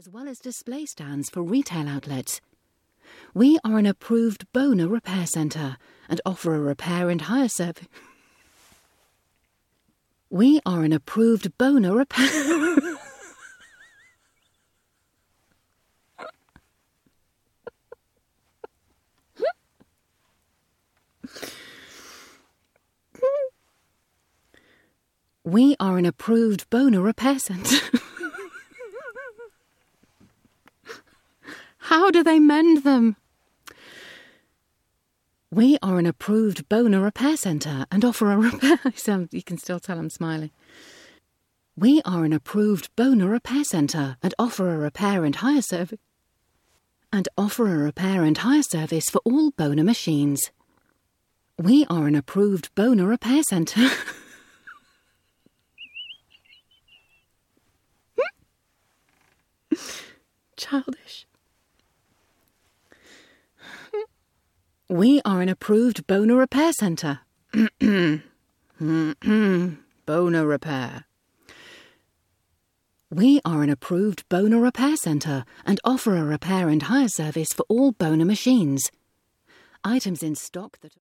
as well as display stands for retail outlets. We are an approved Boner repair centre and offer a repair and hire service. We are an approved Boner repair... We are an approved Boner repair centre. How do they mend them? We are an approved Boner repair centre and offer a repair... You can still tell I'm smiling. We are an approved Boner repair centre and offer a repair and hire service. And offer a repair and hire service for all Boner machines. We are an approved Boner repair centre. Childish. We are an approved Boner repair centre. Boner repair. We are an approved Boner repair centre and offer a repair and hire service for all Boner machines. Items in stock that...